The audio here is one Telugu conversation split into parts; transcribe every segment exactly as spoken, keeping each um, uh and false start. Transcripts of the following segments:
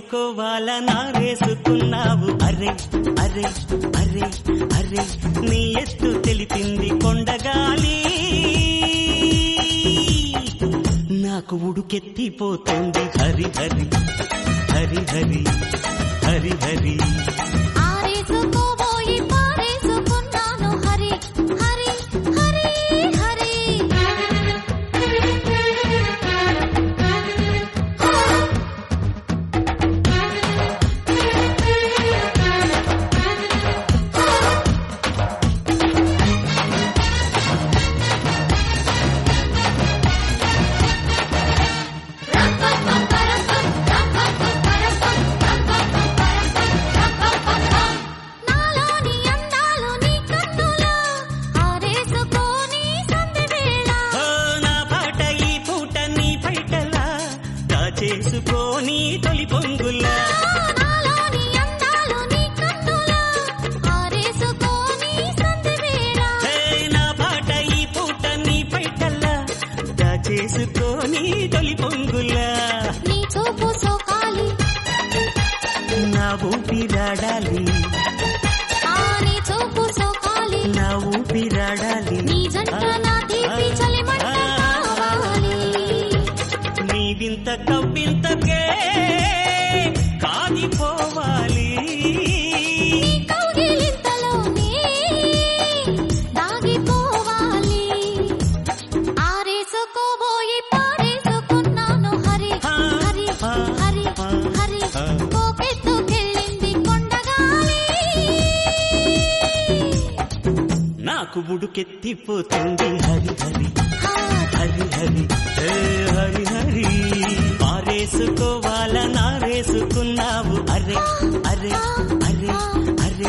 పారేసుకోవాలా నారేసుకున్నావు అరే అరే అరే అరే నీ ఎత్తు తెలిపింది కొండగాలి నాకు ఉడుకెత్తిపోతుంది హరి హరి హరి హరి హరి హరి ఆరేసుకోబోయి పారేసుకున్నాను హరి హరి హరి హరి చేసుకొని తొలి పొంగులా నాలోని అందాలు నీ కన్నులా ఆరేసుకొని సందవేళ నా పాట ఈ పూట నీ పైటల్లా దాచేసుకొని తొలి పొంగులా నీ చూపు సోకాలి నా ఊపిరాడాలి ఆ నీ చూపు సోకాలి నా ఊపిరాడాలి నీ జంట నా తీపి చలిమంట కావాలి నీవింత కవ్వింతకే కాగిపోవాలి నీ కౌగిలింతలోనే దాగిపోవాలి ఆరేసుకోబోయి పారేసుకున్నాను హరి హరి హరి హరి కోకెత్తుకెళ్ళింది కొండగాలి నాకు ఉడుకెత్తిపోతుంది హరి హరి హరి హరి హే హరి హరి పారేసుకోవాల నారేసుకున్నావు అరే అరే అరే అరే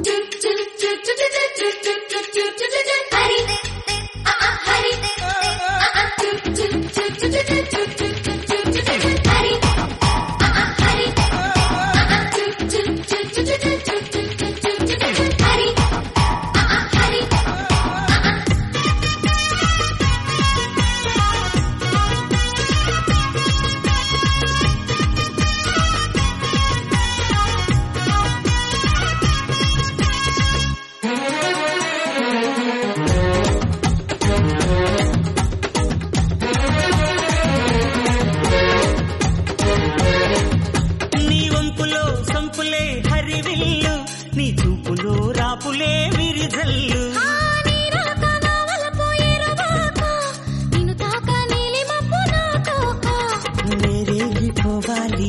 సంపులే హరివిల్లు నీ చూపులో రాపులే విరిజల్లు నేరేగిపోవాలి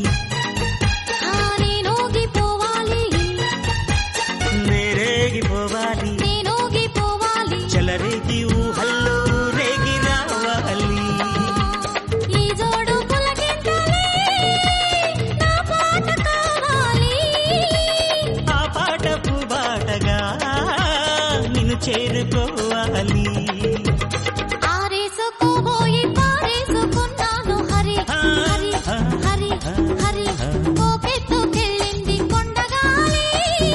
నేరేగిపోవాలి చలరేగి ఊహల్లో రేగి రావాలి ఈ జోడు పులకింతలే నా పాట కావాలి ఆ పాటపు బాటగా నిన్ను చేరుకోవాలి ఆరేసుకోబోయి పారేసుకున్నాను హరి హరి హరి హరి కోకెత్తుకెళ్ళింది కొండగాలి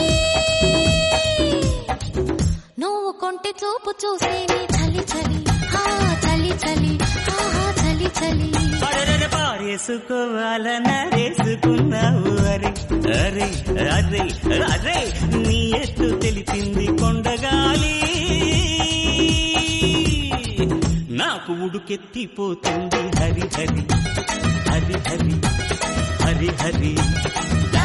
నువ్వు కొంటి చూపు చూసేవి చలి చలి హా చలి చలి హా చలి చలి పడరని పారేసుకోవాల నరేసుకున్నావు అరే అరే అరే అరే నీ ఎత్తు తెలిపింది కొండగాలి నాకు ఉడుకెత్తిపోతుంది హరి హరి హరి హరి హరి హరి